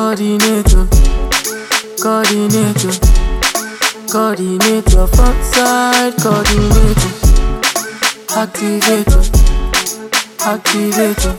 Coordinator, coordinator, coordinator, front side coordinator, activator, activator,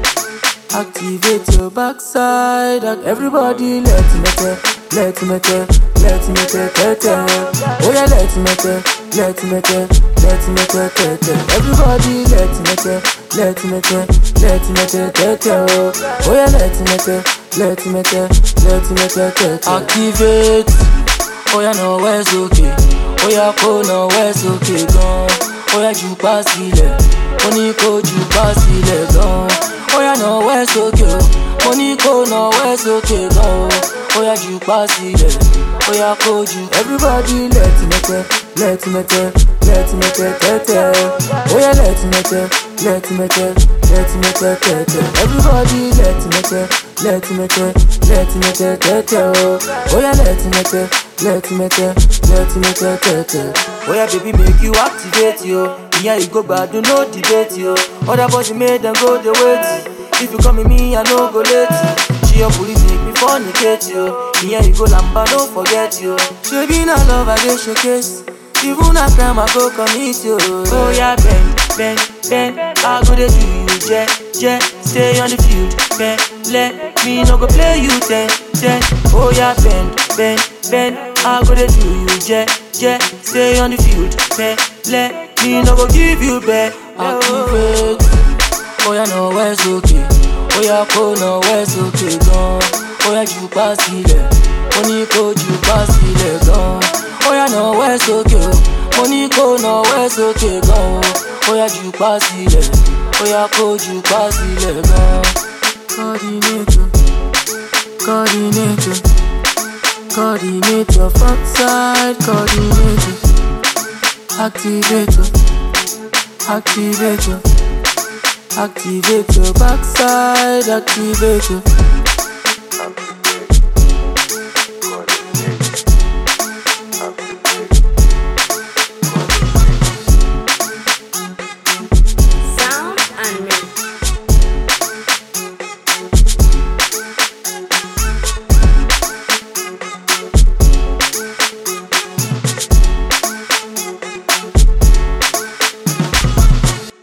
activator, backside. Everybody let me tell, let me tell, let me tell. Oh yeah, let me tell, let me tell, let me tell. Everybody let me tell, let me tell, let me tell. Oh yeah, let me tell, let me tell, let me tell. Activate. Oh yeah, no where's okay. Oh yeah, go no where's okay gone. Oh yeah, you pass ile. Money go you pass ile gone. Oh yeah, no where's okay. Money go no where's okay gone. Oh yeah, you pass ile. Oh yeah, go you. Everybody let me tell, let me tell, let me tell. Oh yeah, let me tell, let me tell, let me tell. Everybody let me tell, let me tell, let me tell. Oh yeah, let me tell, let me tell, let me tell. Oh yeah, baby, make you activate yo. Yeah, you go bad, do no debate yo. Other boys made them go the wait. If you come with me, I no go late. She your police make me fornicate yo. Yeah, you go lamba, don't forget yo. She be not love, I dey showcase. Even a crime, I go commit yo. Oh yeah, bend, I go dey do you, jet, stay on the field, let me no go play you 10. Oh yeah, bend, I go dey do you, jet, stay on the field, let me no go give you back. Activate. Oh yeah, no where's okay. Oh yeah, go no where's okay gone. Oh yeah, you pass ile. Money go you pass ile gone. Oh yeah, no where's okay. Money go no where's okay gone. Oh yeah, you pass ile. Oh yeah, go you pass ile gone. Coordinator, coordinator, coordinator, front side coordinator, activator, activator, activator, backside activator.